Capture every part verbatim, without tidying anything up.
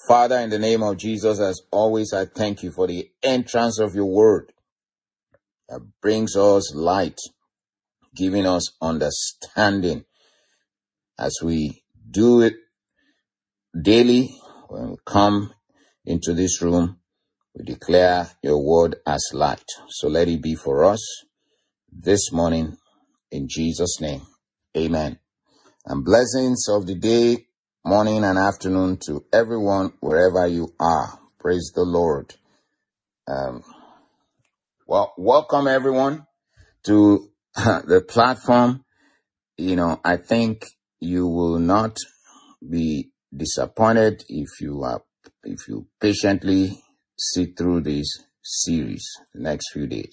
Father, in the name of Jesus, as always, I thank you for the entrance of your word that brings us light, giving us understanding as we do it daily. When we come into this room, we declare your word as light. So let it be for us this morning in Jesus' name. Amen. And blessings of the day, morning and afternoon to everyone wherever you are. Praise the Lord. Um, well, welcome everyone to the platform. You know, I think you will not be disappointed if you are, if you patiently sit through this series the next few days.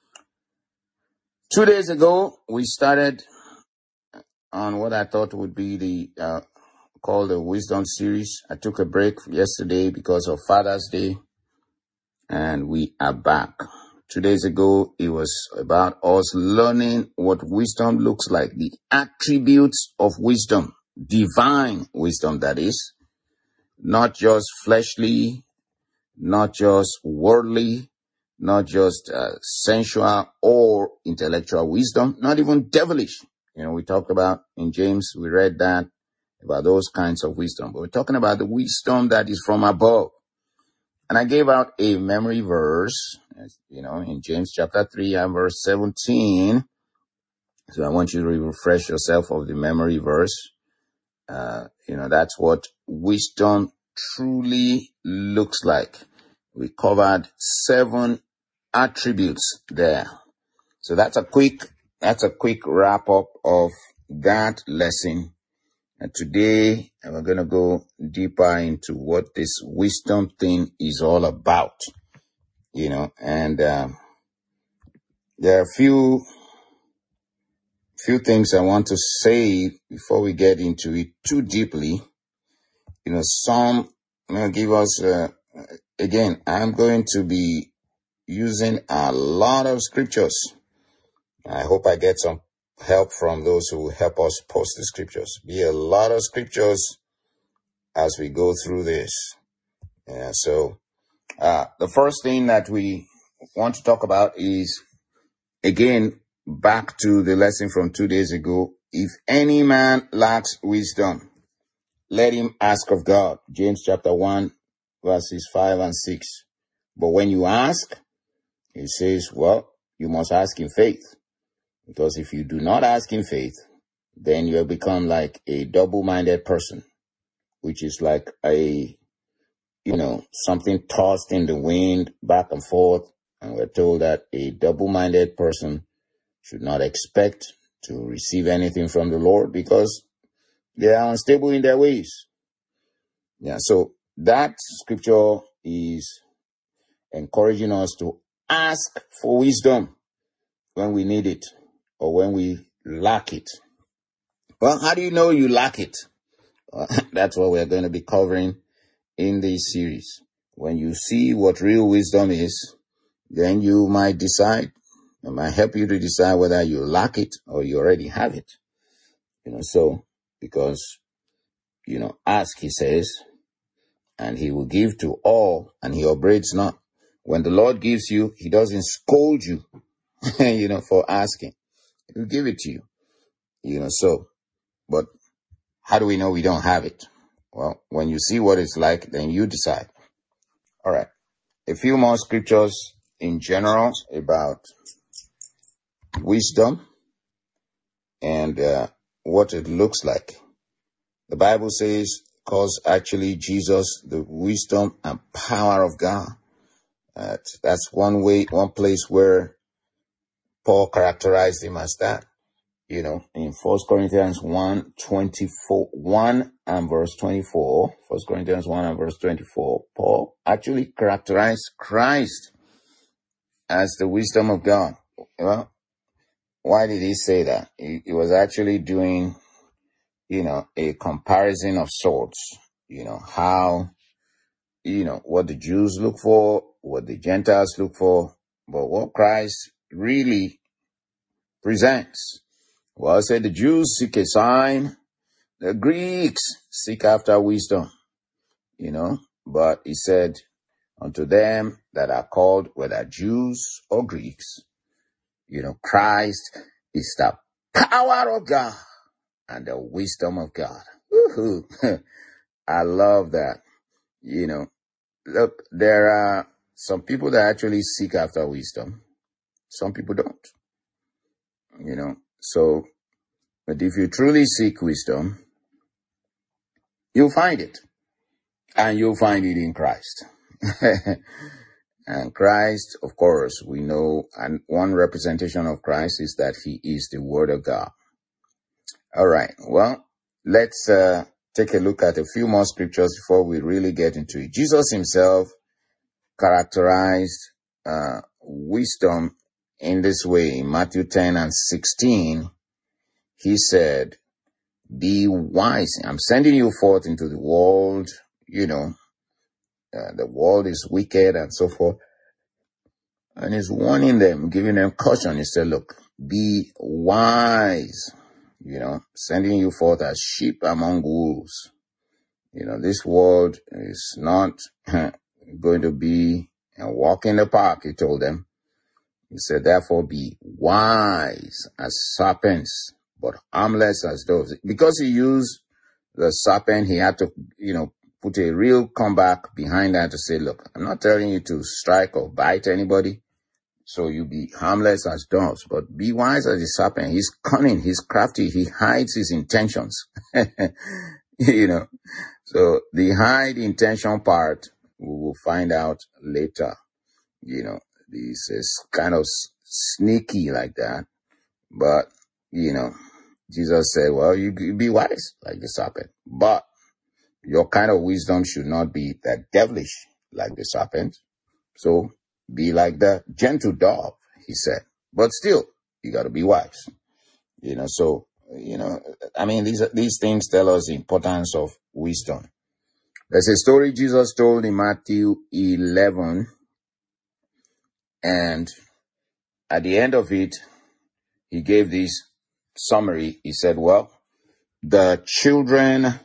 Two days ago, we started on what I thought would be the uh, called the Wisdom series. I took a break yesterday because of Father's Day, and we are back. Two days ago, it was about us learning what wisdom looks like, the attributes of wisdom, divine wisdom, that is, not just fleshly, not just worldly, not just uh, sensual or intellectual wisdom, not even devilish. You know, we talked about in James, we read that about those kinds of wisdom. But we're talking about the wisdom that is from above. And I gave out a memory verse, you know, in James chapter three and verse seventeen. So I want you to refresh yourself of the memory verse. Uh, you know, that's what wisdom truly looks like. We covered seven attributes there. So that's a quick, that's a quick wrap up of that lesson. And today we're going to go deeper into what this wisdom thing is all about, you know, and um, there are a few, few things I want to say before we get into it too deeply. You know, some, I'm going to give us, uh, again, I'm going to be using a lot of scriptures. I hope I get some help from those who help us post the scriptures. Be a lot of scriptures as we go through this. Yeah, so uh, the first thing that we want to talk about is, again, back to the lesson from two days ago. If any man lacks wisdom, let him ask of God. James chapter one, verses five and six. But when you ask, it says, well, you must ask in faith. Because if you do not ask in faith, then you have become like a double-minded person, which is like a, you know, something tossed in the wind back and forth. And we're told that a double-minded person should not expect to receive anything from the Lord because they are unstable in their ways. Yeah, so that scripture is encouraging us to ask for wisdom when we need it or when we lack it. Well, how do you know you lack it? Uh, that's what we're going to be covering in this series. When you see what real wisdom is, then you might decide, it might help you to decide whether you lack it or you already have it. You know, so, because, you know, ask, he says, and he will give to all, and he upbraids not. When the Lord gives you, he doesn't scold you, you know, for asking. He'll give it to you, you know, so, but how do we know we don't have it? Well, when you see what it's like, then you decide. All right. A few more scriptures in general about wisdom and uh, what it looks like. The Bible says, calls actually Jesus the wisdom and power of God. Uh, that's one way, one place where Paul characterized him as that. You know, in First Corinthians one, twenty-four, one and verse twenty-four, First Corinthians one and verse twenty-four, Paul actually characterized Christ as the wisdom of God. Well, why did he say that? He, he was actually doing, you know, a comparison of sorts, you know, how, you know, what the Jews look for, what the Gentiles look for, but what Christ really presents. Well, I said the Jews seek a sign, the Greeks seek after wisdom, you know, But he said, unto them that are called, whether Jews or Greeks, you know, Christ is the power of God and the wisdom of God. Woo-hoo. I love that. You know, look, there are some people that actually seek after wisdom. Some people don't, you know. So, but if you truly seek wisdom, you'll find it. And you'll find it in Christ. And Christ, of course, we know, and one representation of Christ is that he is the Word of God. All right. Well, let's uh, take a look at a few more scriptures before we really get into it. Jesus himself characterized uh, wisdom in this way. In Matthew ten and sixteen, he said, be wise. I'm sending you forth into the world, you know, uh, the world is wicked and so forth. And he's warning them, giving them caution. He said, look, be wise, you know, sending you forth as sheep among wolves. You know, this world is not going to be a walk in the park, he told them. He said, therefore be wise as serpents, but harmless as doves. Because he used the serpent, he had to, you know, put a real comeback behind that to say, look, I'm not telling you to strike or bite anybody, so you be harmless as doves, but be wise as a serpent. He's cunning, he's crafty, he hides his intentions. You know, so the hide intention part, we will find out later. You know, this is kind of sneaky like that, but, you know, Jesus said, well, you, you be wise like the serpent, but your kind of wisdom should not be that devilish like the serpent. So be like the gentle dove, he said. But still, you got to be wise. You know, so, you know, I mean, these these things tell us the importance of wisdom. There's a story Jesus told in Matthew eleven. And at the end of it, he gave this summary. He said, well, the children,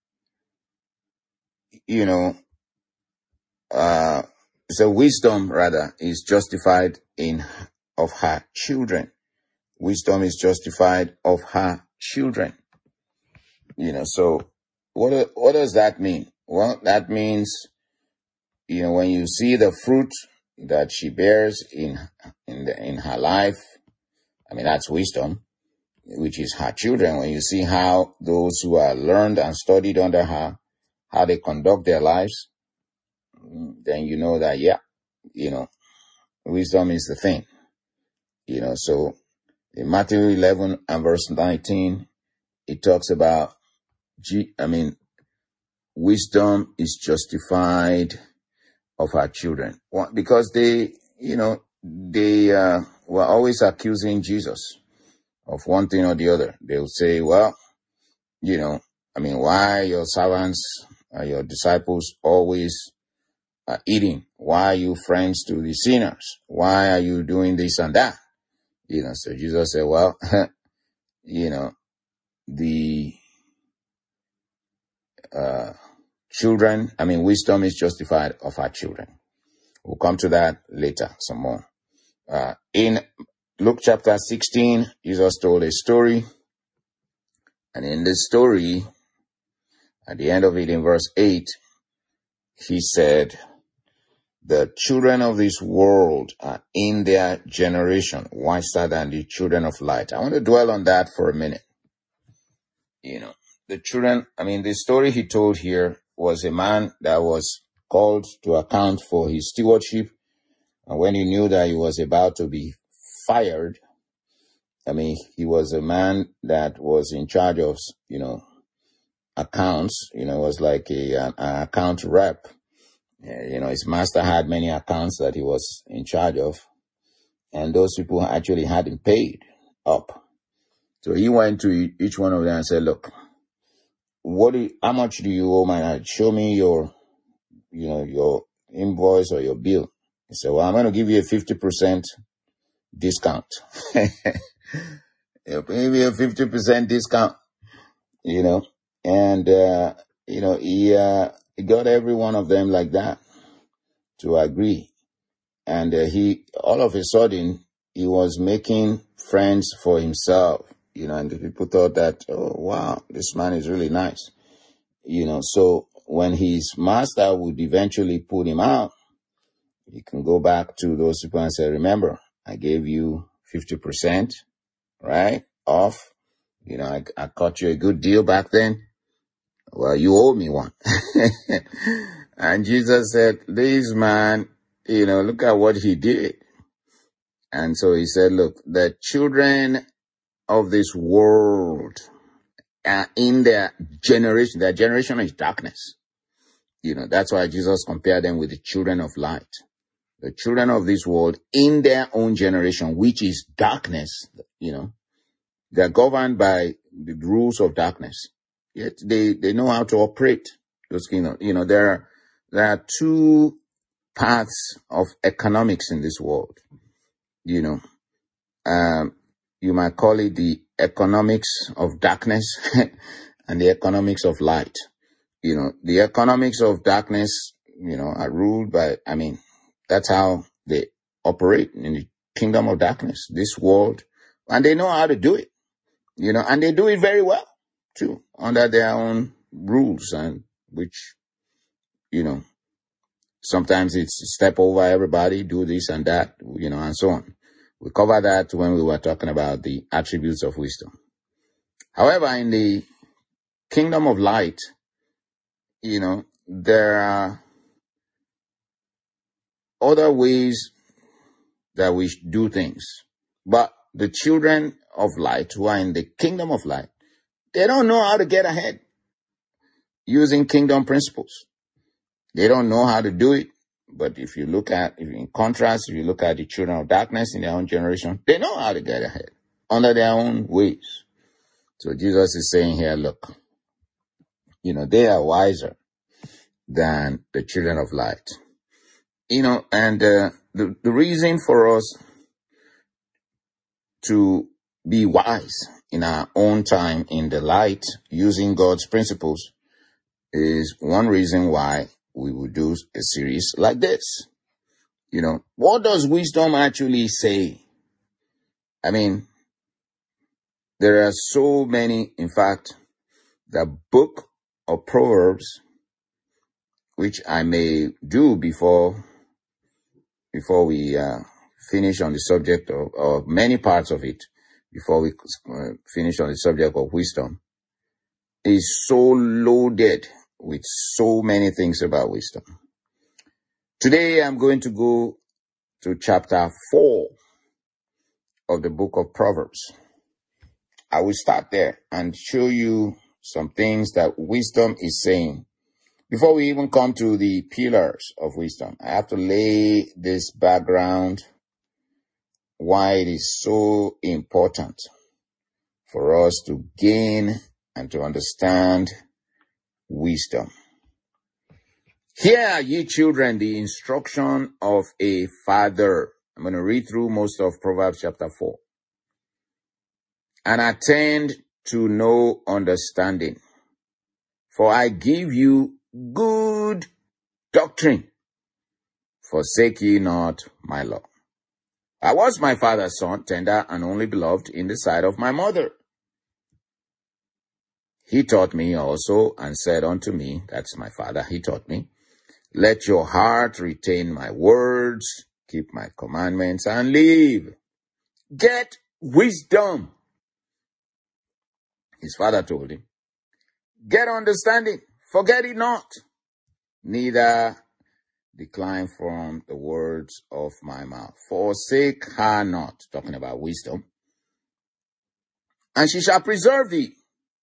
you know, uh, so wisdom rather is justified in of her children. Wisdom is justified of her children. You know, so what what does that mean? Well, that means, you know, when you see the fruit that she bears in in the, in her life, I mean, that's wisdom, which is her children. When you see how those who are learned and studied under her, how they conduct their lives, then you know that, yeah, you know, wisdom is the thing. You know, so in Matthew eleven and verse nineteen, it talks about, G, I mean, wisdom is justified of her children. Because they, you know, they uh, were always accusing Jesus of one thing or the other. They would say, well, you know, I mean, why are your servants, are your disciples always uh, eating? Why are you friends to the sinners? Why are you doing this and that? You know, so Jesus said, well, you know, the uh, children, I mean, wisdom is justified of our children. We'll come to that later, some more. Uh, in Luke chapter sixteen, Jesus told a story. And in this story, at the end of it, in verse eight, he said, the children of this world are in their generation wiser than the children of light. I want to dwell on that for a minute. You know, the children, I mean, the story he told here was a man that was called to account for his stewardship. And when he knew that he was about to be fired, I mean, he was a man that was in charge of, you know, accounts, you know, was like a, an, an account rep. You know, his master had many accounts that he was in charge of, and those people actually had him paid up. So he went to each one of them and said, look, what do you, how much do you owe my, show me your, you know, your invoice or your bill. He said, well, I'm going to give you a fifty percent discount. Maybe a fifty percent discount, you know, and, uh, you know, he, uh, he got every one of them like that to agree. And uh, he, all of a sudden, he was making friends for himself, you know, and the people thought that, oh, wow, this man is really nice, you know. So when his master would eventually put him out, you can go back to those people and say, remember, I gave you fifty percent, right, off. You know, I, I cut you a good deal back then. Well, you owe me one. And Jesus said, this man, you know, look at what he did. And so he said, look, the children of this world are in their generation. Their generation is darkness. You know, that's why Jesus compared them with the children of light. The children of this world in their own generation, which is darkness, you know, they're governed by the rules of darkness. Yet they, they know how to operate those kingdoms. You know, there are, there are two paths of economics in this world. You know, um, you might call it the economics of darkness and the economics of light. You know, the economics of darkness, you know, are ruled by, I mean, that's how they operate in the kingdom of darkness, this world. And they know how to do it, you know, and they do it very well, too, under their own rules, and which, you know, sometimes it's step over everybody, do this and that, you know, and so on. We covered that when we were talking about the attributes of wisdom. However, in the kingdom of light, you know, there are other ways that we do things. But the children of light who are in the kingdom of light, they don't know how to get ahead using kingdom principles. They don't know how to do it. But if you look at, if in contrast, if you look at the children of darkness in their own generation, they know how to get ahead under their own ways. So Jesus is saying here, look, you know, they are wiser than the children of light. You know, and uh, the, the reason for us to be wise in our own time in the light using God's principles is one reason why we will do a series like this. You know, what does wisdom actually say? I mean, there are so many, in fact, the book of Proverbs, which I may do before before we uh, finish on the subject of, or many parts of it, before we uh, finish on the subject of wisdom, is so loaded with so many things about wisdom. Today, I'm going to go to chapter four of the book of Proverbs. I will start there and show you some things that wisdom is saying. Before we even come to the pillars of wisdom, I have to lay this background why it is so important for us to gain and to understand wisdom. Hear, ye children, the instruction of a father. I'm going to read through most of Proverbs chapter four. And attend to no understanding, for I give you good doctrine. Forsake ye not my law. I was my father's son, tender and only beloved in the sight of my mother. He taught me also and said unto me, that's my father, he taught me, let your heart retain my words, keep my commandments, and live. Get wisdom. His father told him, get understanding, forget it not, neither decline from the words of my mouth. Forsake her not, talking about wisdom, and she shall preserve thee.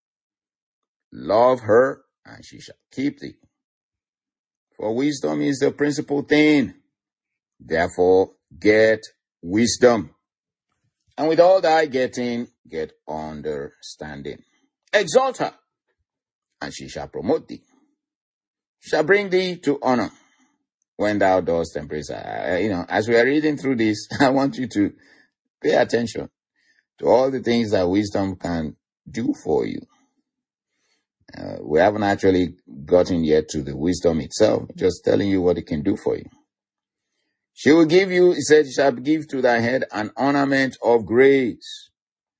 Love her, and she shall keep thee. For wisdom is the principal thing. Therefore, get wisdom. And with all thy getting, get understanding. Exalt her, and she shall promote thee. She shall bring thee to honor when thou dost embrace her. Uh, you know, as we are reading through this, I want you to pay attention to all the things that wisdom can do for you. Uh, we haven't actually gotten yet to the wisdom itself, just telling you what it can do for you. She will give you, he said, she shall give to thy head an ornament of grace,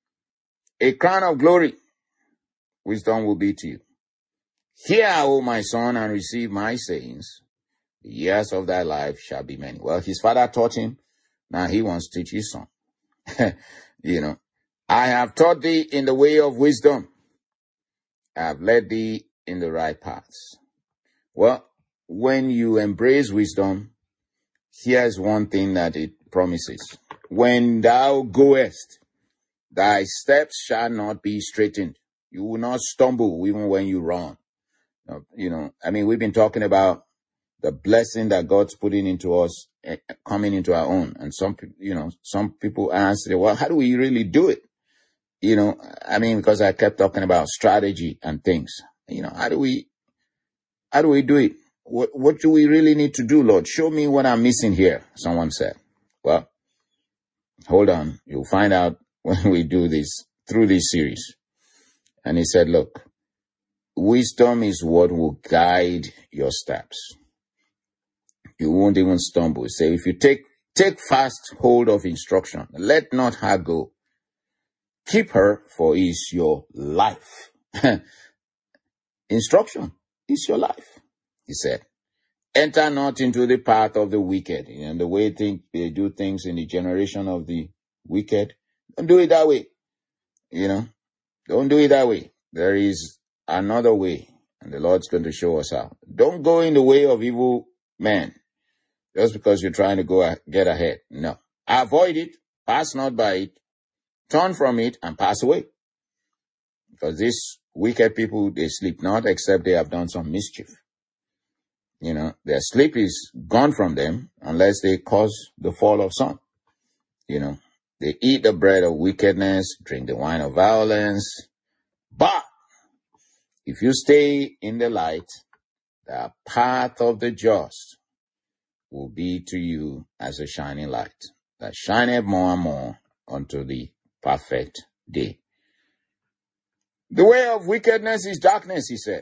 a crown of glory. Wisdom will be to you. Hear, O my son, and receive my sayings. The years of thy life shall be many. Well, his father taught him. Now he wants to teach his son. You know, I have taught thee in the way of wisdom. I have led thee in the right paths. Well, when you embrace wisdom, here's one thing that it promises. When thou goest, thy steps shall not be straightened. You will not stumble even when you run. You know, I mean, we've been talking about the blessing that God's putting into us, uh, coming into our own. And some, you know, some people ask, well, how do we really do it? You know, I mean, because I kept talking about strategy and things. You know, how do we, how do we do it? What, what do we really need to do, Lord? Show me what I'm missing here, someone said. Well, hold on. You'll find out when we do this, through this series. And he said, look, wisdom is what will guide your steps. You won't even stumble. Say, if you take, take fast hold of instruction, let not her go. Keep her, for is your life. Instruction is your life, he said. Enter not into the path of the wicked. You know, the way think, they do things in the generation of the wicked. Don't do it that way. You know, don't do it that way. There is another way, and the Lord's going to show us how. Don't go in the way of evil men just because you're trying to go get ahead. No. Avoid it. Pass not by it. Turn from it and pass away. Because these wicked people, they sleep not except they have done some mischief. You know, their sleep is gone from them unless they cause the fall of some. You know, they eat the bread of wickedness, drink the wine of violence. But if you stay in the light, the path of the just will be to you as a shining light that shineth more and more unto the perfect day. The way of wickedness is darkness, he said.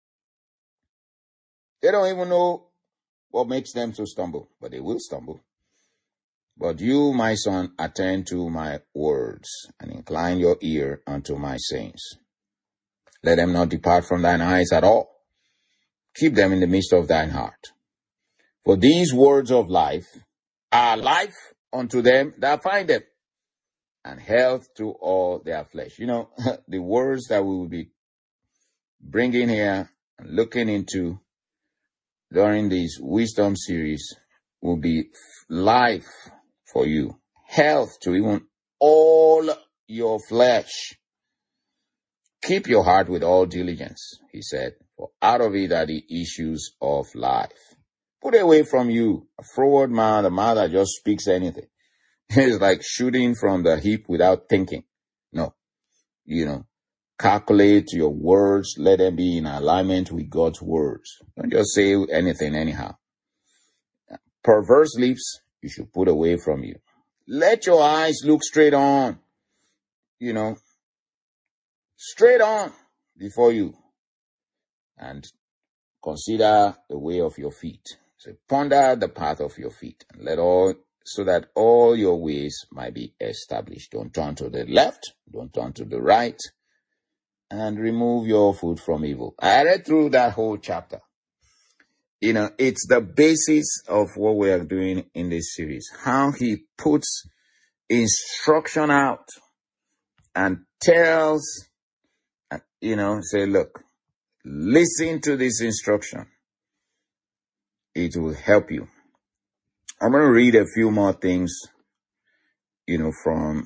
They don't even know what makes them to stumble, but they will stumble. But you, my son, attend to my words and incline your ear unto my sayings. Let them not depart from thine eyes at all. Keep them in the midst of thine heart. For these words of life are life unto them that find them, and health to all their flesh. You know, the words that we will be bringing here and looking into during this wisdom series will be life for you, health to even all your flesh. Keep your heart with all diligence, he said, for out of it are the issues of life. Put away from you a froward man, a man that just speaks anything. It's like shooting from the hip without thinking. No, you know, calculate your words. Let them be in alignment with God's words. Don't just say anything anyhow. Perverse lips, you should put away from you. Let your eyes look straight on, you know, straight on before you, and consider the way of your feet. So ponder the path of your feet, and let all, so that all your ways might be established. Don't turn to the left, don't turn to the right, and remove your foot from evil. I read through that whole chapter. You know, it's the basis of what we are doing in this series. How he puts instruction out and tells, you know, say, look, listen to this instruction. It will help you. I'm going to read a few more things, you know, from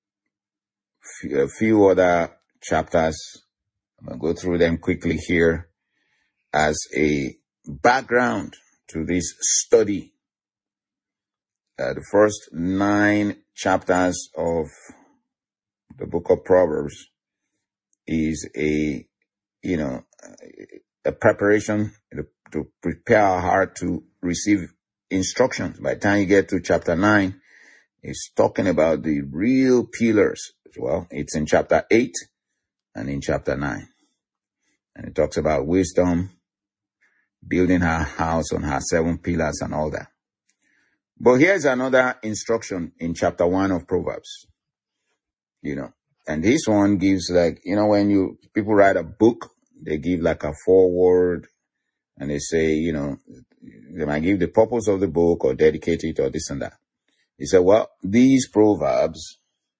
a few other chapters. I'm going to go through them quickly here as a background to this study. Uh, the first nine chapters of the book of Proverbs is a, you know, a preparation to, to prepare our heart to receive instructions. By the time you get to chapter nine, it's talking about the real pillars. Well, it's in chapter eight and in chapter nine. And it talks about wisdom, building her house on her seven pillars and all that. But here's another instruction in chapter one of Proverbs, you know, and this one gives like, you know, when you, people write a book, they give like a foreword and they say, you know, they might give the purpose of the book or dedicate it or this and that. He said, well, these Proverbs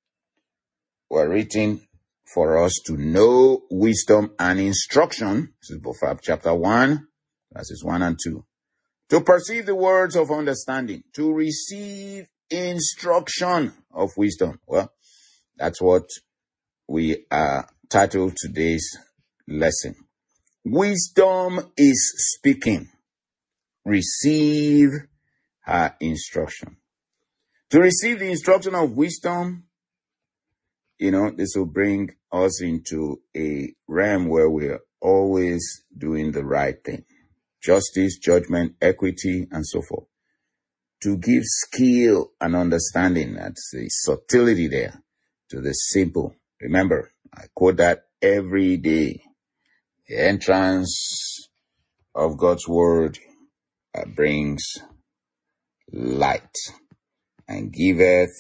were written for us to know wisdom and instruction. This is Proverbs chapter one, verses one and two. To perceive the words of understanding, to receive instruction of wisdom. Well, that's what we uh, titled today's lesson. Wisdom is speaking. Receive her instruction. To receive the instruction of wisdom, you know, this will bring us into a realm where we're always doing the right thing. Justice, judgment, equity, and so forth. To give skill and understanding, that's the subtlety there, to the simple. Remember, I quote that every day. The entrance of God's word uh, brings light and giveth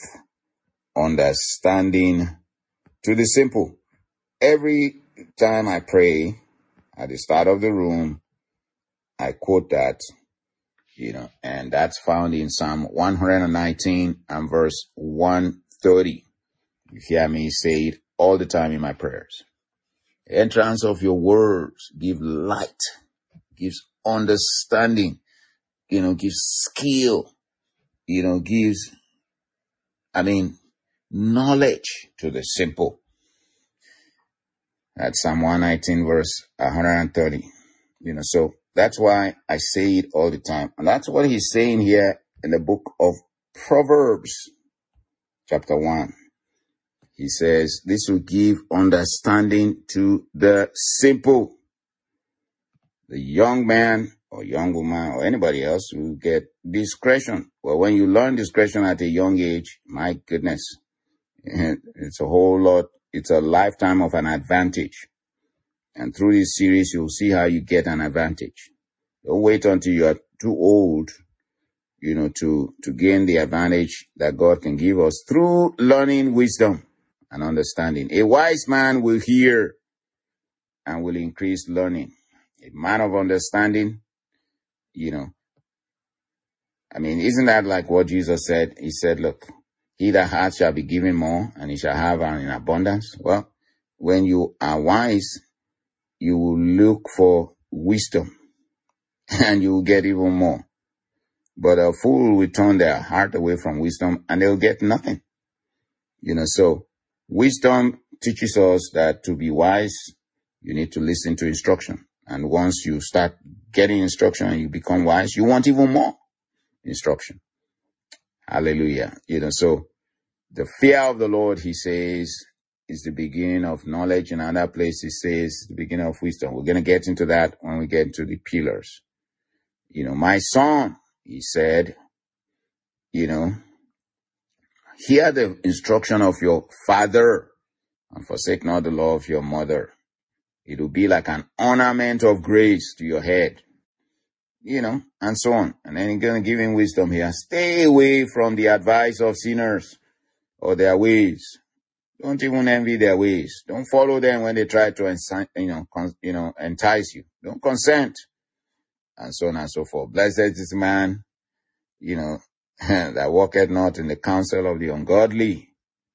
understanding to the simple. Every time I pray at the start of the room, I quote that, you know, and that's found in Psalm one nineteen and verse one thirty. You hear me say it all the time in my prayers. The entrance of your words give light, gives understanding, you know, gives skill, you know, gives, I mean, knowledge to the simple. That's Psalm one nineteen verse one thirty. You know, so that's why I say it all the time. And that's what he's saying here in the book of Proverbs, chapter one. He says, this will give understanding to the simple. The young man or young woman or anybody else will get discretion. Well, when you learn discretion at a young age, my goodness, it's a whole lot. It's a lifetime of an advantage. And through this series, you'll see how you get an advantage. Don't wait until you are too old, you know, to, to gain the advantage that God can give us through learning wisdom and understanding. A wise man will hear and will increase learning. A man of understanding, you know, I mean, isn't that like what Jesus said? He said, look, he that hath shall be given more and he shall have in abundance. Well, when you are wise, you will look for wisdom and you will get even more. But a fool will turn their heart away from wisdom and they'll get nothing. You know, so wisdom teaches us that to be wise, you need to listen to instruction. And once you start getting instruction and you become wise, you want even more instruction. Hallelujah. You know, so the fear of the Lord, he says, is the beginning of knowledge. In another place, he says, the beginning of wisdom. We're going to get into that when we get into the pillars. You know, my son, he said, you know, hear the instruction of your father and forsake not the law of your mother. It will be like an ornament of grace to your head, you know, and so on. And then he's going to give him wisdom here. Stay away from the advice of sinners or their ways. Don't even envy their ways. Don't follow them when they try to, you know, con- you know, entice you. Don't consent, and so on and so forth. Blessed is the man, you know, that walketh not in the counsel of the ungodly,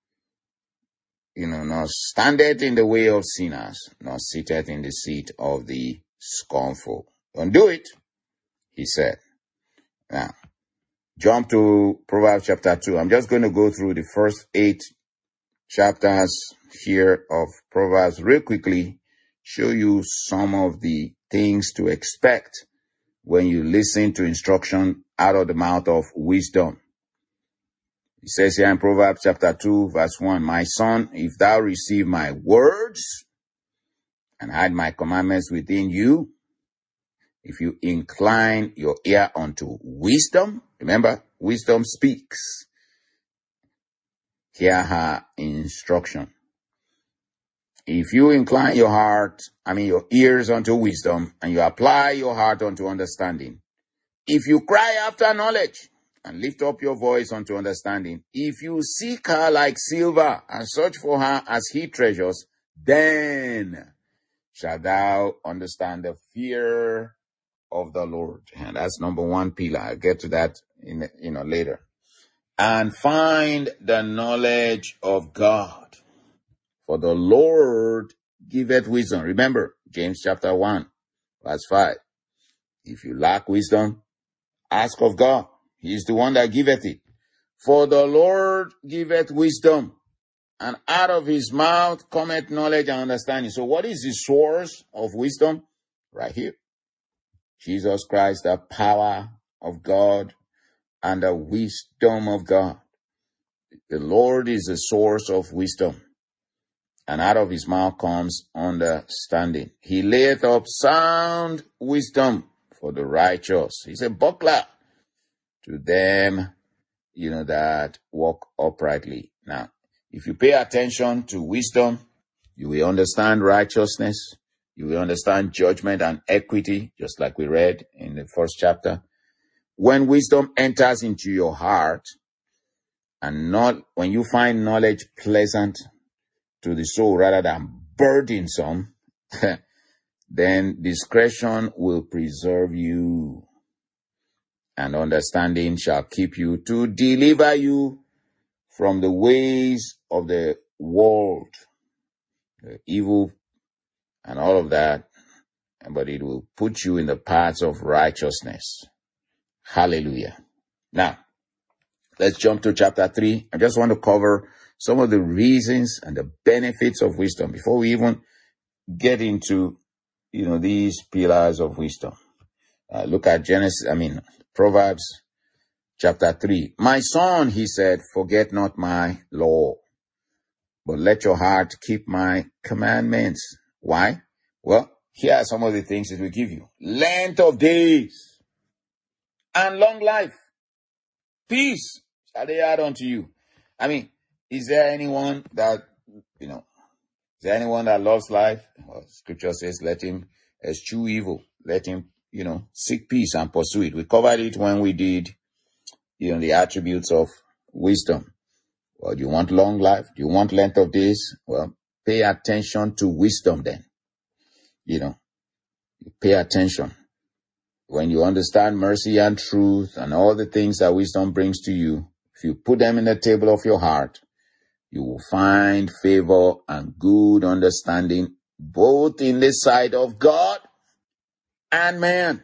you know, nor standeth in the way of sinners, nor sitteth in the seat of the scornful. Don't do it, he said. Now, jump to Proverbs chapter two. I'm just going to go through the first eight chapters here of Proverbs real quickly, show you some of the things to expect when you listen to instruction out of the mouth of wisdom. It says here in Proverbs chapter two, verse one, my son, if thou receive my words and hide my commandments within you, if you incline your ear unto wisdom, remember, wisdom speaks. Hear her instruction. If you incline your heart, I mean your ears unto wisdom, and you apply your heart unto understanding, if you cry after knowledge, and lift up your voice unto understanding, if you seek her like silver, and search for her as he treasures, then shalt thou understand the fear of the Lord. And that's number one pillar. I'll get to that in you know later. And find the knowledge of God. For the Lord giveth wisdom. Remember, James chapter one, verse five. If you lack wisdom, ask of God. He is the one that giveth it. For the Lord giveth wisdom, and out of his mouth cometh knowledge and understanding. So what is the source of wisdom? Right here. Jesus Christ, the power of God and the wisdom of God. The Lord is the source of wisdom, and out of his mouth comes understanding. He layeth up sound wisdom for the righteous. He's a buckler to them, you know, that walk uprightly. Now, if you pay attention to wisdom, you will understand righteousness. You will understand judgment and equity, just like we read in the first chapter. When wisdom enters into your heart, and not when you find knowledge pleasant to the soul rather than burdensome, then discretion will preserve you, and understanding shall keep you to deliver you from the ways of the world, the evil and all of that, but it will put you in the paths of righteousness. Hallelujah. Now, let's jump to chapter three. I just want to cover some of the reasons and the benefits of wisdom before we even get into, you know, these pillars of wisdom. Uh, look at Genesis, I mean, Proverbs chapter three. My son, he said, forget not my law, but let your heart keep my commandments. Why? Well, here are some of the things it will give you. Length of days and long life. Peace shall they add unto you. I mean, is there anyone that, you know, is there anyone that loves life? Well, scripture says, let him eschew evil. Let him, you know, seek peace and pursue it. We covered it when we did, you know, the attributes of wisdom. Well, do you want long life? Do you want length of days? Well, pay attention to wisdom then. You know, pay attention. When you understand mercy and truth and all the things that wisdom brings to you, if you put them in the table of your heart, you will find favor and good understanding both in the sight of God and man.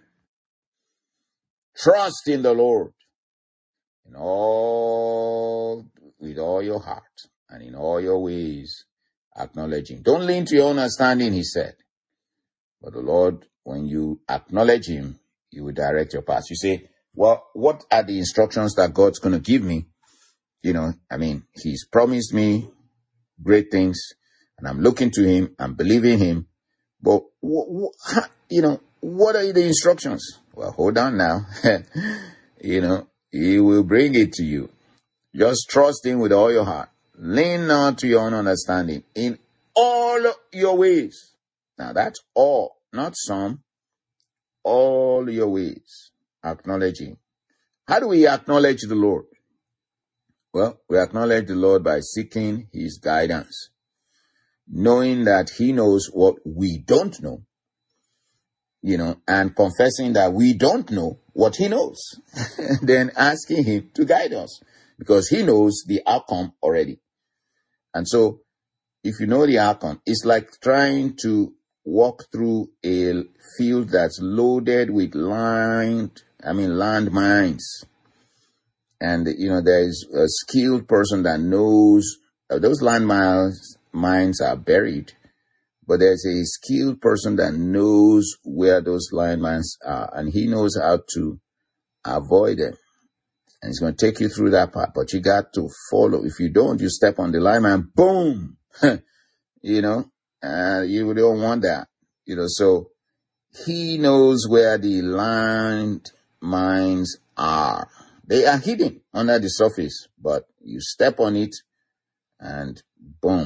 Trust in the Lord in all, with all your heart and in all your ways, acknowledging. Don't lean to your own understanding, he said. But the Lord, when you acknowledge him, he will direct your path. You say, well, what are the instructions that God's going to give me? You know, I mean, he's promised me great things, and I'm looking to him, I'm believing him. But, wh- wh- you know, what are the instructions? Well, hold on now. You know, he will bring it to you. Just trust him with all your heart. Lean not to your own understanding in all your ways. Now, that's all, not some. All your ways. Acknowledge him. How do we acknowledge the Lord? Well, we acknowledge the Lord by seeking his guidance, knowing that he knows what we don't know, you know, and confessing that we don't know what he knows, then asking him to guide us because he knows the outcome already. And so if you know the outcome, it's like trying to walk through a field that's loaded with lined, I mean, landmines. And, you know, there's a skilled person that knows uh, those landmines mines are buried, but there's a skilled person that knows where those landmines are, and he knows how to avoid them. And he's going to take you through that part, but you got to follow. If you don't, you step on the landmine, boom, you know, uh, you don't want that, you know, so he knows where the landmines are. They are hidden under the surface, but you step on it and boom,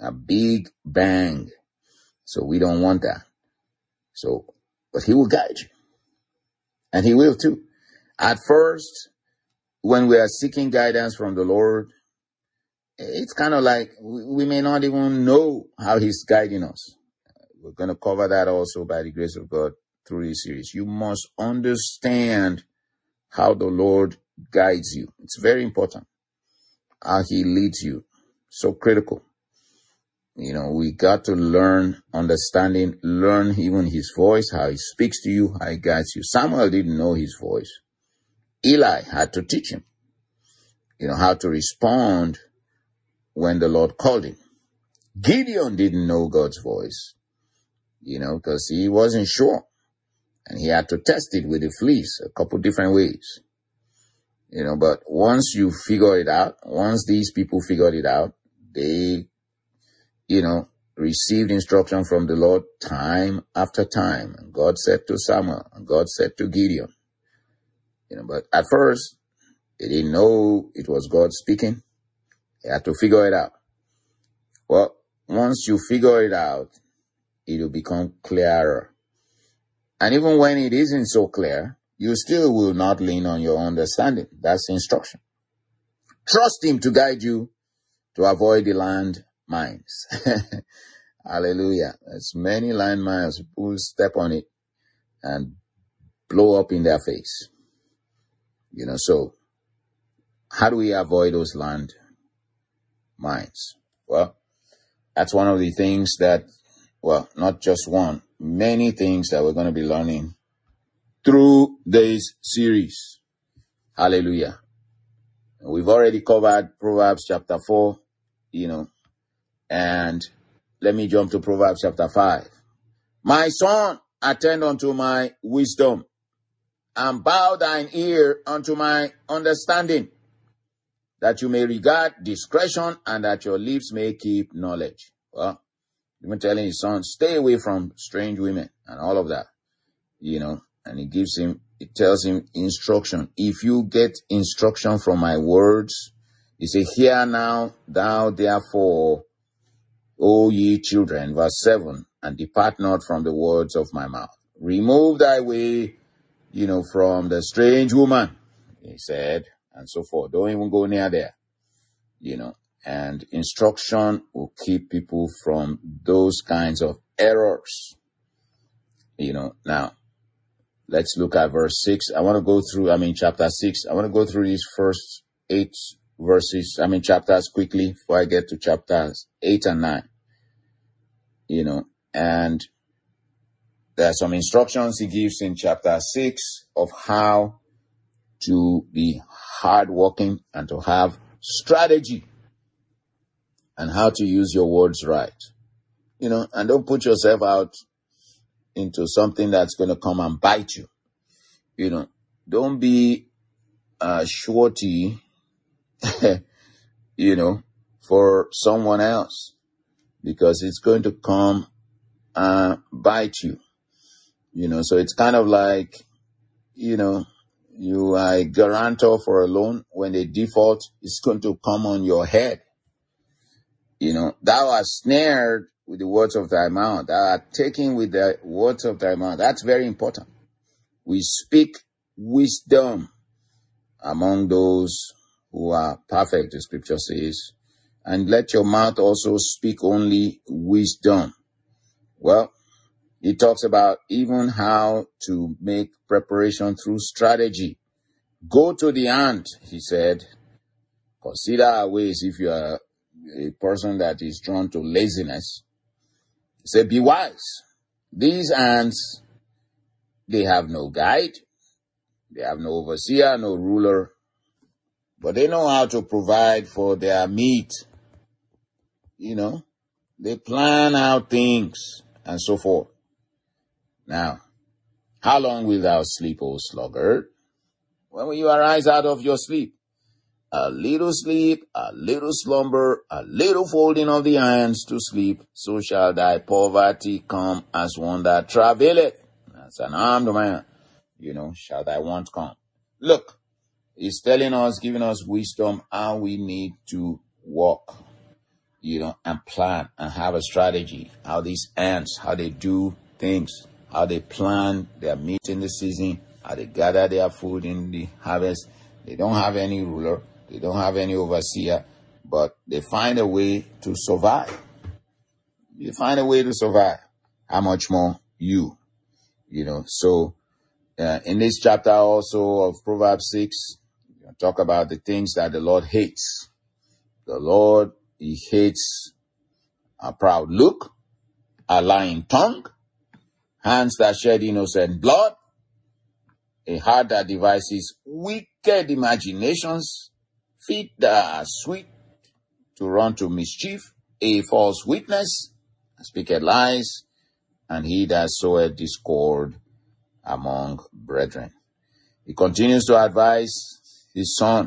a big bang. So we don't want that. So, but he will guide you. And he will too. At first, when we are seeking guidance from the Lord, it's kind of like we may not even know how he's guiding us. We're going to cover that also by the grace of God through this series. You must understand how the Lord guides you. It's very important how he leads you. So critical. You know, we got to learn understanding, learn even his voice, how he speaks to you, how he guides you. Samuel didn't know his voice. Eli had to teach him, you know, how to respond when the Lord called him. Gideon didn't know God's voice, you know, because he wasn't sure. And he had to test it with the fleece a couple different ways. You know, but once you figure it out, once these people figured it out, they you know, received instruction from the Lord time after time. And God said to Samuel, and God said to Gideon, you know, but at first, they didn't know it was God speaking. They had to figure it out. Well, once you figure it out, it will become clearer. And even when it isn't so clear, you still will not lean on your understanding. That's instruction. Trust him to guide you to avoid the land mines. Hallelujah. There's many landmines. People step on it and blow up in their face. You know, so how do we avoid those land mines? Well, that's one of the things that, well, not just one, many things that we're going to be learning through this series. Hallelujah. We've already covered Proverbs chapter four, you know, and let me jump to Proverbs chapter five. My son, attend unto my wisdom, and bow thine ear unto my understanding, that you may regard discretion, and that your lips may keep knowledge. Well, even telling his son, stay away from strange women and all of that, you know, and he gives him, it tells him instruction. If you get instruction from my words, he say, hear now thou therefore, O ye children, verse seven, and depart not from the words of my mouth. Remove thy way, you know, from the strange woman, he said, and so forth. Don't even go near there, you know, and instruction will keep people from those kinds of errors, you know. Now, let's look at verse six. I want to go through, I mean, chapter six. I want to go through these first eight verses, I mean, chapters quickly before I get to chapters eight and nine. You know, and there are some instructions he gives in chapter six of how to be hardworking and to have strategy and how to use your words right. You know, and don't put yourself out into something that's going to come and bite you. You know, don't be a shorty, you know, for someone else, because it's going to come and bite you. You know, so it's kind of like, you know, you are a guarantor for a loan. When they default, it's going to come on your head. You know, thou art snared with the words of thy mouth. Thou art taken with the words of thy mouth. That's very important. We speak wisdom among those who are perfect, the scripture says. And let your mouth also speak only wisdom. Well, he talks about even how to make preparation through strategy. Go to the ant, he said. Consider our ways if you are a person that is drawn to laziness. He said, be wise. These ants, they have no guide. They have no overseer, no ruler. But they know how to provide for their meat. You know, they plan out things and so forth. Now, how long will thou sleep, O sluggard? When will you arise out of your sleep? A little sleep, a little slumber, a little folding of the hands to sleep, so shall thy poverty come as one that travaileth. That's an armed man. You know, shall thy want come. Look, he's telling us, giving us wisdom how we need to walk. you know, and plan and have a strategy, how these ants, how they do things, how they plan their meat in the season, how they gather their food in the harvest. They don't have any ruler. They don't have any overseer, but they find a way to survive. You find a way to survive. How much more you, you know? So uh, in this chapter also of Proverbs six, you know, talk about the things that the Lord hates. The Lord, he hates a proud look, a lying tongue, hands that shed innocent blood, a heart that devises wicked imaginations, feet that are swift to run to mischief, a false witness, speaketh lies, and he that soweth discord among brethren. He continues to advise his son,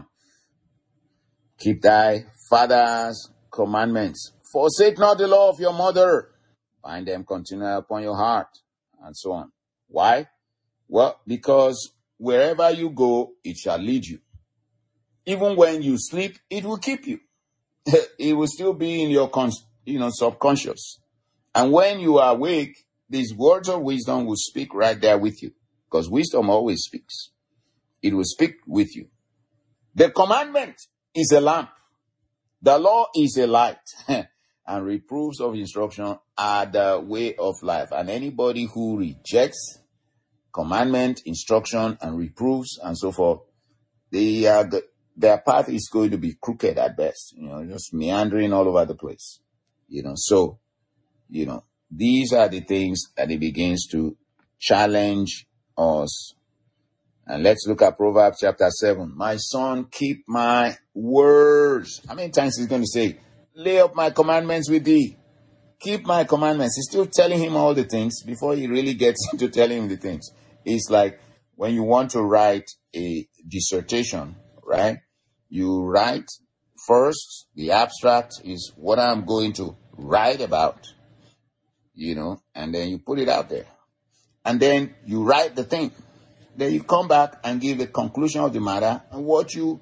keep thy father's commandments. Forsake not the law of your mother. Bind them continually upon your heart, and so on. Why? Well, because wherever you go, it shall lead you. Even when you sleep, it will keep you. It will still be in your con- you know, subconscious. And when you are awake, these words of wisdom will speak right there with you. Because wisdom always speaks. It will speak with you. The commandment is a lamp. The law is a light. And reproofs of instruction are the way of life. And anybody who rejects commandment, instruction, and reproofs, and so forth, they are, their path is going to be crooked at best. You know, just meandering all over the place. You know, so, you know, these are the things that he begins to challenge us. And let's look at Proverbs chapter seven. My son, keep my words. How many times he's going to say, lay up my commandments with thee? Keep my commandments. He's still telling him all the things before he really gets into telling him the things. It's like when you want to write a dissertation, right? You write first, the abstract is what I'm going to write about, you know, and then you put it out there. And then you write the thing. Then you come back and give the conclusion of the matter and what you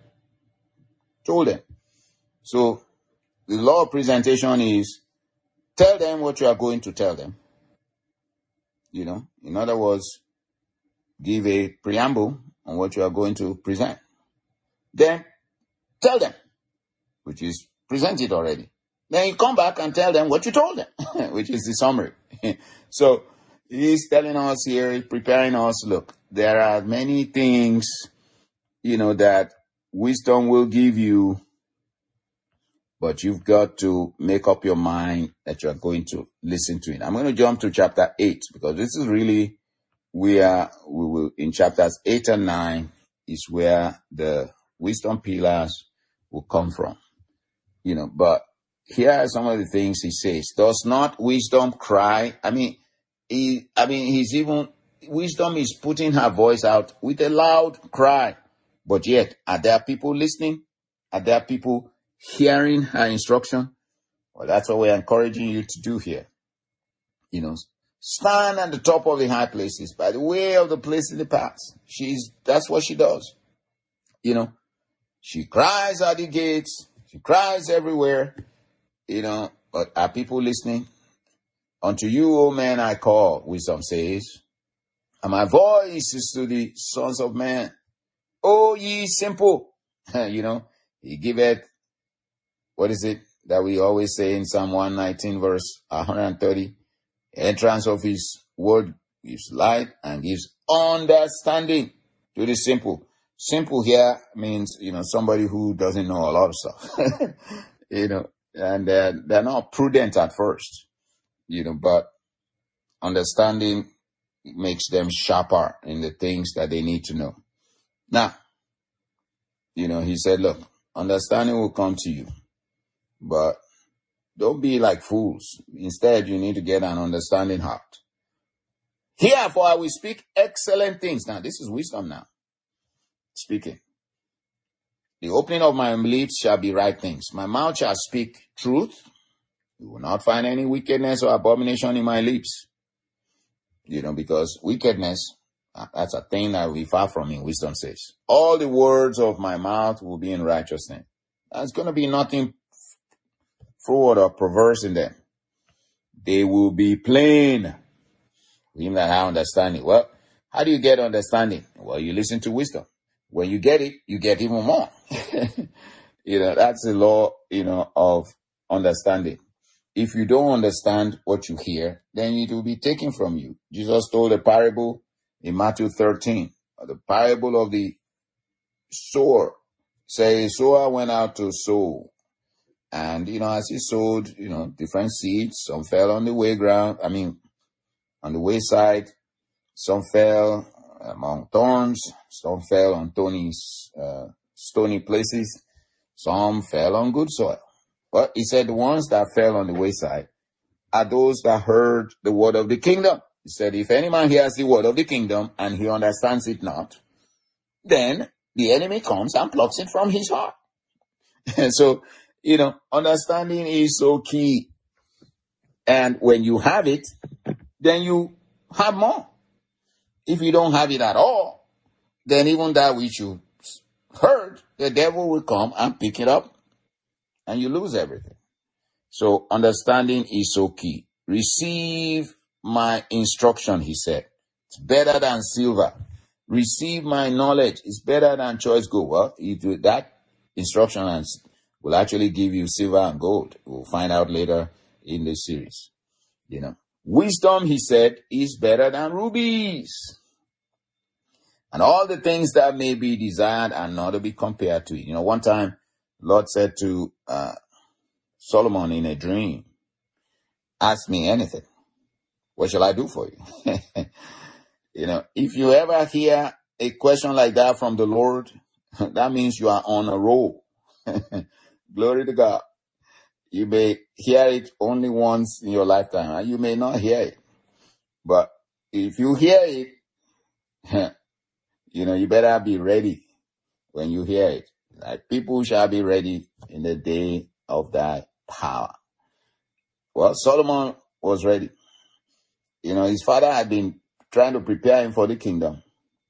told them. So the law of presentation is tell them what you are going to tell them. You know, in other words, give a preamble on what you are going to present. Then tell them, which is presented already. Then you come back and tell them what you told them, which is the summary. So he's telling us here, he's preparing us, look, there are many things, you know, that wisdom will give you, but you've got to make up your mind that you're going to listen to it. I'm going to jump to chapter eight because this is really where we will, in chapters eight and nine is where the wisdom pillars will come from. You know, but here are some of the things he says. Does not wisdom cry? I mean, he, I mean, he's even, wisdom is putting her voice out with a loud cry. But yet, are there people listening? Are there people hearing her instruction? Well, that's what we're encouraging you to do here. You know, stand at the top of the high places by the way of the place in the paths. She's, that's what she does. You know, she cries at the gates. She cries everywhere. You know, but are people listening? Unto you, O men, I call, wisdom says, and my voice is to the sons of men. O ye simple. You know, he giveth, what is it that we always say in Psalm one nineteen, verse one hundred thirty? Entrance of his word gives light and gives understanding to the simple. Simple here means, you know, somebody who doesn't know a lot of stuff, you know, and uh, they're not prudent at first, you know, but understanding makes them sharper in the things that they need to know. Now, you know, he said, look, understanding will come to you, but don't be like fools. Instead, you need to get an understanding heart. Herefore, I will speak excellent things. Now, this is wisdom now. Speaking. The opening of my lips shall be right things. My mouth shall speak truth. You will not find any wickedness or abomination in my lips. You know, because wickedness, that's a thing that we far from me, wisdom says. All the words of my mouth will be in righteousness. There's going to be nothing forward or perverse in them. They will be plain. Him that have understanding. Well, how do you get understanding? Well, you listen to wisdom. When you get it, you get even more. You know, that's the law, you know, of understanding. If you don't understand what you hear, then it will be taken from you. Jesus told a parable in Matthew thirteen, the parable of the sower. Say, sower went out to sow. And, you know, as he sowed, you know, different seeds, some fell on the way ground, I mean, on the wayside, some fell among thorns, some fell on stony, uh, stony places, some fell on good soil. But he said the ones that fell on the wayside are those that heard the word of the kingdom. He said, if any man hears the word of the kingdom and he understands it not, then the enemy comes and plucks it from his heart. So, you know, understanding is so key. And when you have it, then you have more. If you don't have it at all, then even that which you heard, the devil will come and pick it up and you lose everything. So understanding is so key. Receive my instruction, he said. It's better than silver. Receive my knowledge. It's better than choice gold. Well, it, that instruction will actually give you silver and gold. We'll find out later in this series. You know, wisdom, he said, is better than rubies. And all the things that may be desired are not to be compared to it. You know, one time, Lord said to uh, Solomon in a dream, ask me anything. What shall I do for you? You know, if you ever hear a question like that from the Lord, that means you are on a roll. Glory to God. You may hear it only once in your lifetime, and you may not hear it. But if you hear it, you know, you better be ready when you hear it. Like, people shall be ready in the day of thy power. Well, Solomon was ready. You know, his father had been trying to prepare him for the kingdom.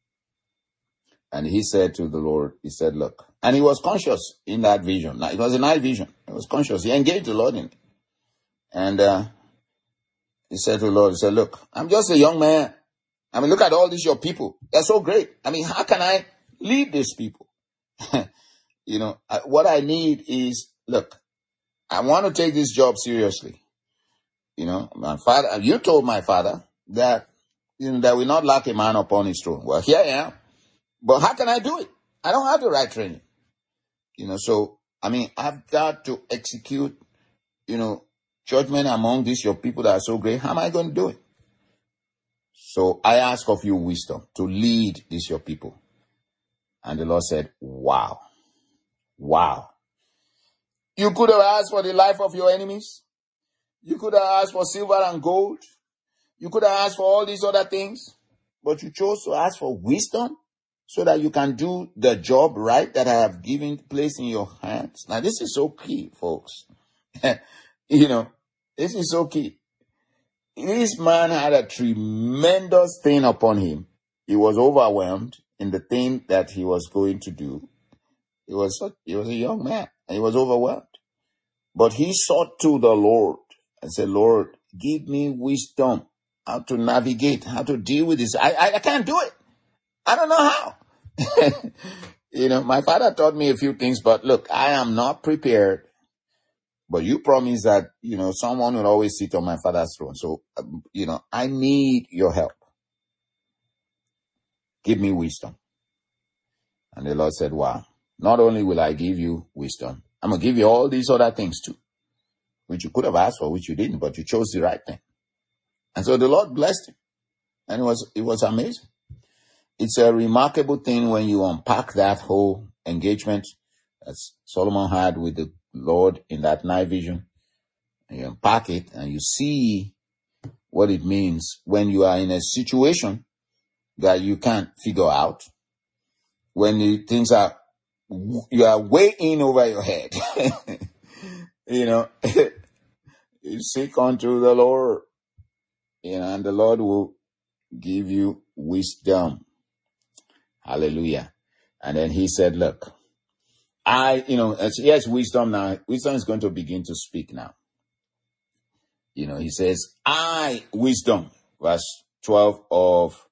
And he said to the Lord, he said, look, and he was conscious in that vision. Now, it was a night vision. He was conscious. He engaged the Lord in it. And uh, he said to the Lord, he said, look, I'm just a young man. I mean, look at all these your people. They're so great. I mean, how can I lead these people? You know, I, what I need is, look, I want to take this job seriously. You know, my father, you told my father that, you know, that we not lack a man upon his throne. Well, here I am. But how can I do it? I don't have the right training. You know, so, I mean, I've got to execute, you know, judgment among these your people that are so great. How am I going to do it? So I ask of you wisdom to lead these your people. And the Lord said, wow. Wow. You could have asked for the life of your enemies. You could have asked for silver and gold. You could have asked for all these other things. But you chose to ask for wisdom so that you can do the job right that I have given place in your hands. Now, this is so key, folks. You know, this is so key. This man had a tremendous thing upon him. He was overwhelmed in the thing that he was going to do. He was, he was a young man and he was overwhelmed. But he sought to the Lord and said, Lord, give me wisdom how to navigate, how to deal with this. I, I, I can't do it. I don't know how. You know, my father taught me a few things, but look, I am not prepared. But you promised that, you know, someone will always sit on my father's throne. So, um, you know, I need your help. Give me wisdom. And the Lord said, wow, not only will I give you wisdom, I'm going to give you all these other things too, which you could have asked for, which you didn't, but you chose the right thing. And so the Lord blessed him. And it was, it was amazing. It's a remarkable thing when you unpack that whole engagement that Solomon had with the Lord in that night vision. And you unpack it and you see what it means when you are in a situation that you can't figure out. When the things are, you are way in over your head. You know, you seek unto the Lord, you know, and the Lord will give you wisdom. Hallelujah. And then he said, look, I, you know, as, yes, wisdom now. Wisdom is going to begin to speak now. You know, he says, I, wisdom, verse twelve of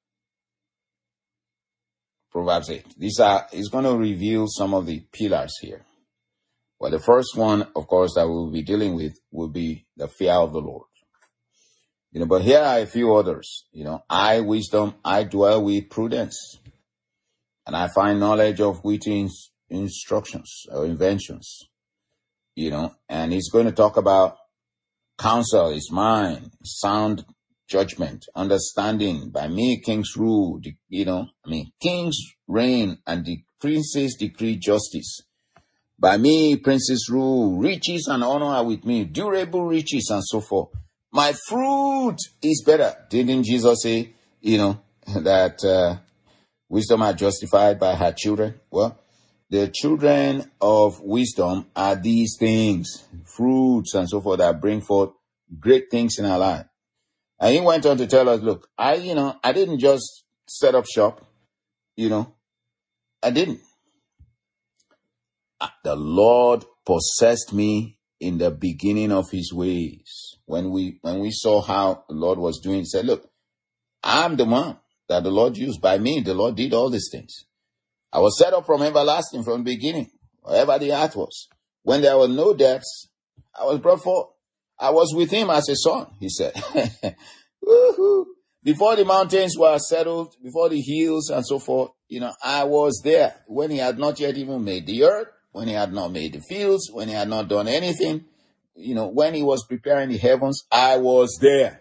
Proverbs eight. These are, he's going to reveal some of the pillars here. Well, the first one, of course, that we'll be dealing with will be the fear of the Lord. You know, but here are a few others. You know, I, wisdom, I dwell with prudence, and I find knowledge of witty instructions or inventions. You know, and he's going to talk about counsel is mine, sound judgment, understanding. By me, kings rule, you know, I mean, kings reign and the princes decree justice. By me, princes rule, riches and honor are with me, durable riches and so forth. My fruit is better. Didn't Jesus say, you know, that uh, wisdom are justified by her children? Well, the children of wisdom are these things, fruits and so forth, that bring forth great things in our life. And he went on to tell us, look, I, you know, I didn't just set up shop, you know, I didn't. The Lord possessed me in the beginning of his ways. When we, when we saw how the Lord was doing, he said, look, I'm the one that the Lord used. By me, the Lord did all these things. I was set up from everlasting, from the beginning, wherever the earth was. When there were no depths, I was brought forth. I was with him as a son, he said. Woo-hoo. Before the mountains were settled, before the hills and so forth, you know, I was there when he had not yet even made the earth, when he had not made the fields, when he had not done anything. You know, when he was preparing the heavens, I was there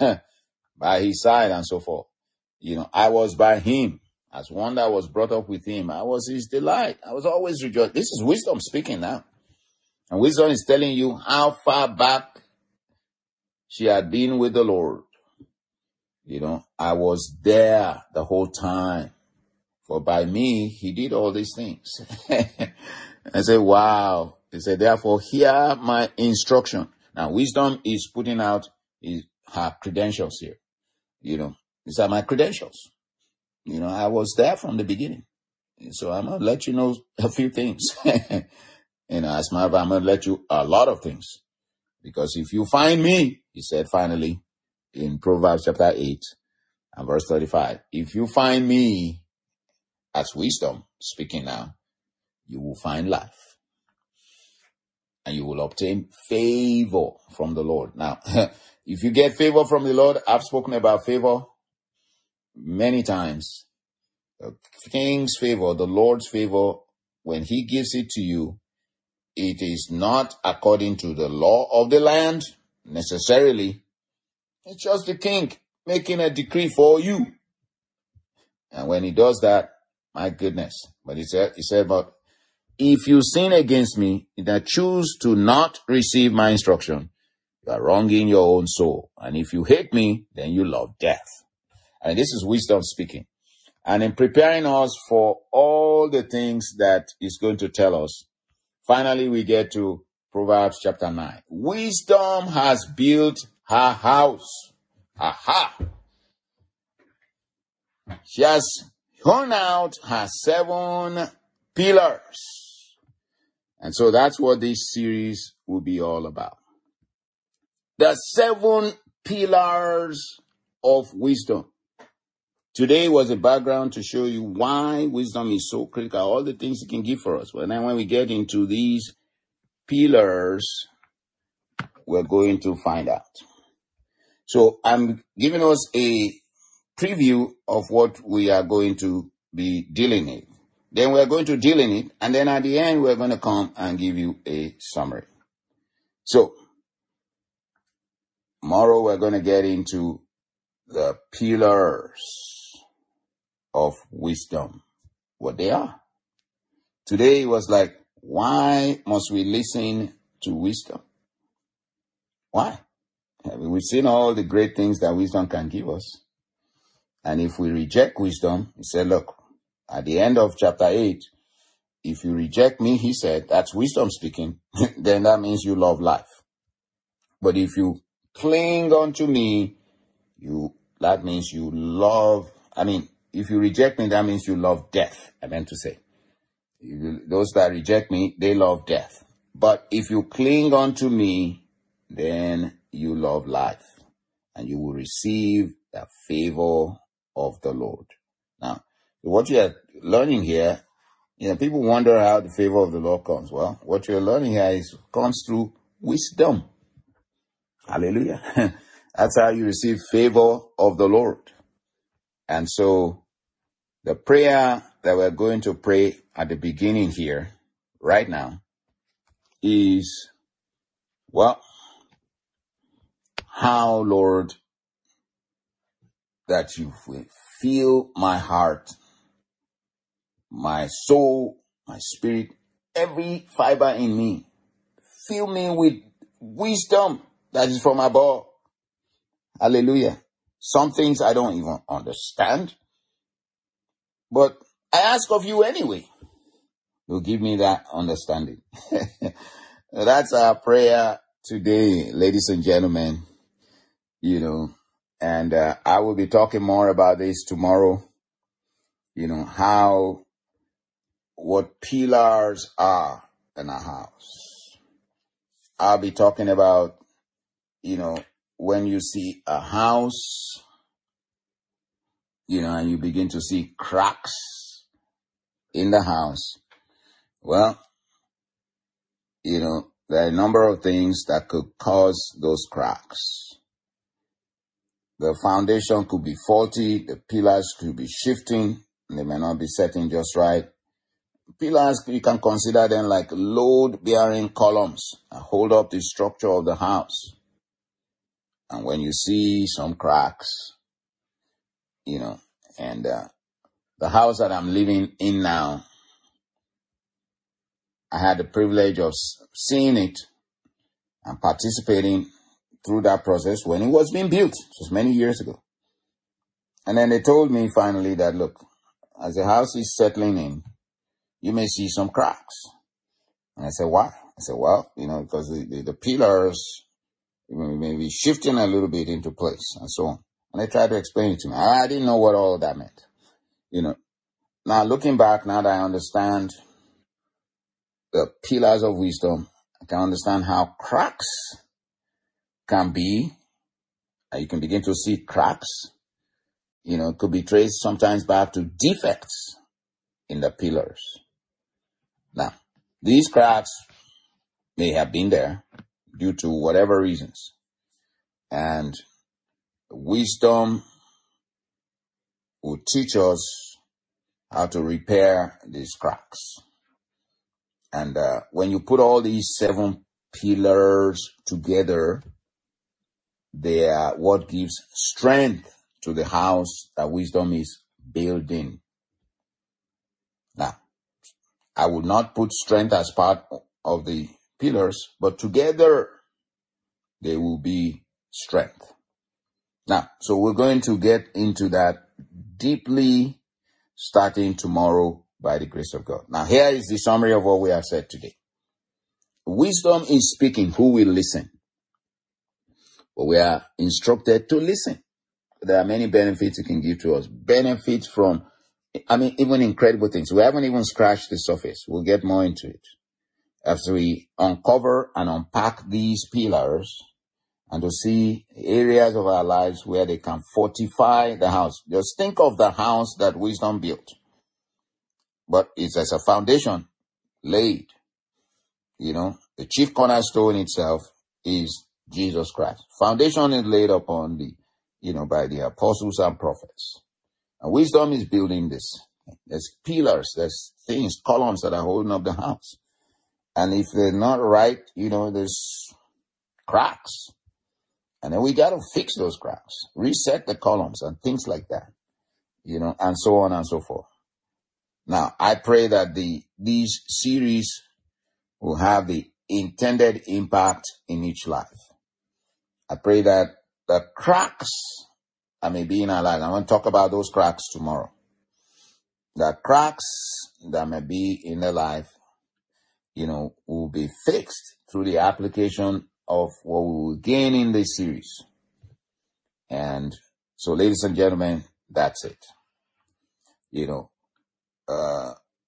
by his side and so forth. You know, I was by him as one that was brought up with him. I was his delight. I was always rejoiced. This is wisdom speaking now. And wisdom is telling you how far back she had been with the Lord. You know, I was there the whole time. For by me, he did all these things. I said, wow. He said, therefore, hear my instruction. Now, wisdom is putting out his, her credentials here. You know, these are my credentials. You know, I was there from the beginning. So I'm going to let you know a few things. You know, as a matter of fact, I'm going to let you a lot of things. Because if you find me, he said finally in Proverbs chapter eight and verse thirty-five, if you find me as wisdom, speaking now, you will find life. And you will obtain favor from the Lord. Now, if you get favor from the Lord, I've spoken about favor many times. The king's favor, the Lord's favor, when he gives it to you, it is not according to the law of the land necessarily. It's just the king making a decree for you. And when he does that, my goodness. But he said, he said, but if you sin against me, that choose to not receive my instruction, you are wronging your own soul. And if you hate me, then you love death. And this is wisdom speaking. And in preparing us for all the things that he's going to tell us, finally we get to Proverbs chapter nine. Wisdom has built her house. Aha! She has hewn out her seven pillars. And so that's what this series will be all about. The seven pillars of wisdom. Today was a background to show you why wisdom is so critical, all the things it can give for us. But then when we get into these pillars, we're going to find out. So I'm giving us a preview of what we are going to be dealing with. Then we're going to deal in it, and then at the end, we're going to come and give you a summary. So, tomorrow we're going to get into the pillars of wisdom, what they are. Today was like, why must we listen to wisdom? Why? I mean, we've seen all the great things that wisdom can give us. And if we reject wisdom, he said, look, at the end of chapter eight, if you reject me, he said, that's wisdom speaking, then that means you love life. But if you cling unto me, you that means you love, I mean, if you reject me, that means you love death, I meant to say. You- Those that reject me, they love death. But if you cling unto me, then you love life, and you will receive the favor of the Lord. Now, what you are learning here, you know, people wonder how the favor of the Lord comes. Well, what you're learning here is comes through wisdom. Hallelujah. That's how you receive favor of the Lord. And so the prayer that we're going to pray at the beginning here, right now, is, well, how, Lord, that you will fill my heart, my soul, my spirit, every fiber in me. Fill me with wisdom that is from above. Hallelujah. Some things I don't even understand, but I ask of you anyway. You'll give me that understanding. That's our prayer today, ladies and gentlemen. You know, and uh, I will be talking more about this tomorrow. You know, how, what pillars are in a house. I'll be talking about, you know, when you see a house, you know, and you begin to see cracks in the house. Well, you know, there are a number of things that could cause those cracks. The foundation could be faulty, the pillars could be shifting, they may not be setting just right. Pillars, you can consider them like load-bearing columns that hold up the structure of the house. And when you see some cracks, you know, and uh, the house that I'm living in now, I had the privilege of seeing it and participating through that process when it was being built, just many years ago. And then they told me finally that, look, as the house is settling in, you may see some cracks. And I said, why? I said, well, you know, because the, the, the pillars may be shifting a little bit into place and so on. And they tried to explain it to me. I didn't know what all that meant. You know, now looking back, now that I understand the pillars of wisdom, I can understand how cracks can be. You can begin to see cracks. You know, it could be traced sometimes back to defects in the pillars. Now, these cracks may have been there due to whatever reasons. And wisdom will teach us how to repair these cracks. And uh, when you put all these seven pillars together, they are what gives strength to the house that wisdom is building. Now, I would not put strength as part of the pillars, but together they will be strength. Now, so we're going to get into that deeply starting tomorrow by the grace of God. Now, here is the summary of what we have said today. Wisdom is speaking. Who will listen? But we are instructed to listen. There are many benefits it can give to us. Benefits from, I mean, even incredible things. We haven't even scratched the surface. We'll get more into it as we uncover and unpack these pillars and to see areas of our lives where they can fortify the house. Just think of the house that wisdom built. But it's as a foundation laid. You know, the chief cornerstone itself is Jesus Christ. Foundation is laid upon the, you know, by the apostles and prophets. And wisdom is building this. There's pillars, there's things, columns that are holding up the house. And if they're not right, you know, there's cracks. And then we got to fix those cracks, reset the columns and things like that, you know, and so on and so forth. Now, I pray that the these series will have the intended impact in each life. I pray that the cracks that may be in our lives, I want to talk about those cracks tomorrow. The cracks that may be in the life, you know, will be fixed through the application of what we will gain in this series. And so, ladies and gentlemen, that's it. You know, uh,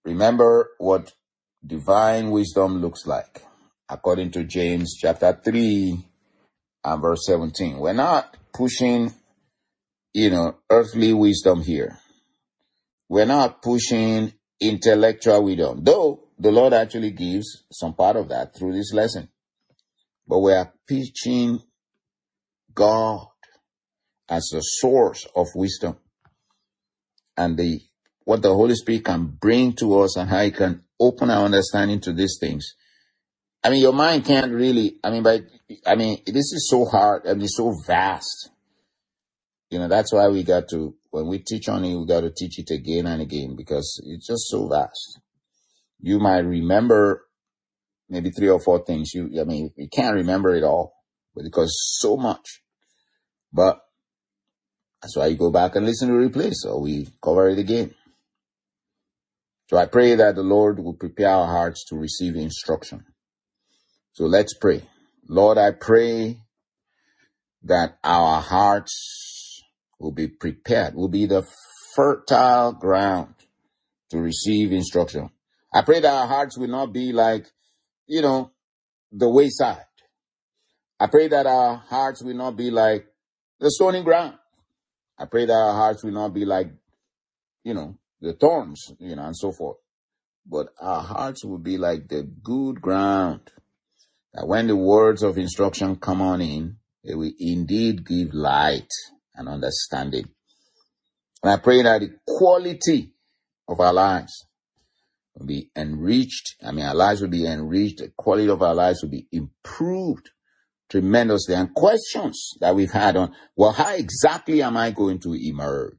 remember what divine wisdom looks like, according to James chapter three and verse seventeen. We're not pushing, you know, earthly wisdom here. We're not pushing intellectual wisdom, though the Lord actually gives some part of that through this lesson. But we are preaching God as the source of wisdom and the what the Holy Spirit can bring to us and how He can open our understanding to these things. I mean, your mind can't really, I mean, but, I mean, this is so hard. I mean, it's so vast. You know, that's why we got to, when we teach on it, we got to teach it again and again because it's just so vast. You might remember maybe three or four things. You, I mean, you can't remember it all because so much. But that's why you go back and listen to the replay. So we cover it again. So I pray that the Lord will prepare our hearts to receive instruction. So let's pray. Lord, I pray that our hearts will be prepared, will be the fertile ground to receive instruction. I pray that our hearts will not be like, you know, the wayside. I pray that our hearts will not be like the stony ground. I pray that our hearts will not be like, you know, the thorns, you know, and so forth. But our hearts will be like the good ground, that when the words of instruction come on in, they will indeed give light and understanding. And I pray that the quality of our lives will be enriched. I mean, our lives will be enriched. The quality of our lives will be improved tremendously. And questions that we've had on, well, how exactly am I going to emerge?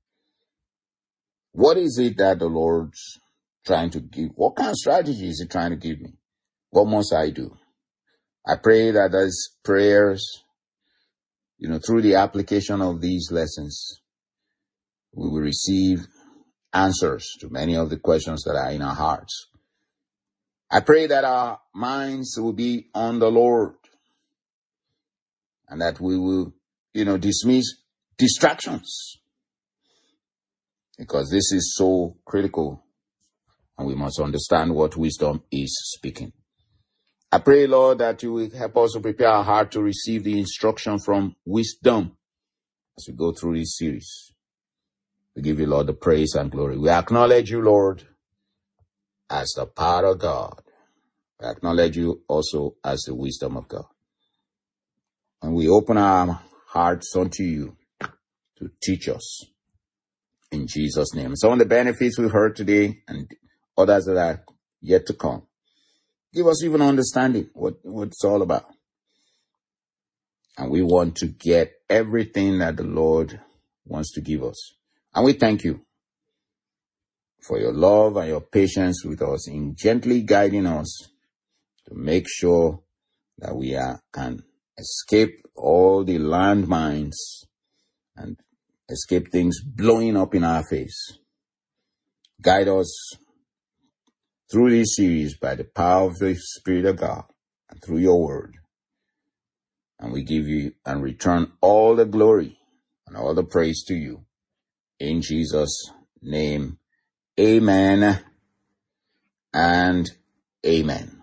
What is it that the Lord's trying to give? What kind of strategy is He trying to give me? What must I do? I pray that as prayers, you know, through the application of these lessons, we will receive answers to many of the questions that are in our hearts. I pray that our minds will be on the Lord and that we will, you know, dismiss distractions, because this is so critical and we must understand what wisdom is speaking. I pray, Lord, that you will help us to prepare our heart to receive the instruction from wisdom as we go through this series. We give you, Lord, the praise and glory. We acknowledge you, Lord, as the power of God. We acknowledge you also as the wisdom of God. And we open our hearts unto you to teach us in Jesus' name. Some of the benefits we've heard today and others that are yet to come. Give us even understanding what, what it's all about. And we want to get everything that the Lord wants to give us. And we thank you for your love and your patience with us in gently guiding us to make sure that we are, can escape all the landmines and escape things blowing up in our face. Guide us through this series by the power of the Spirit of God and through your word. And we give you and return all the glory and all the praise to you. In Jesus' name, amen and amen.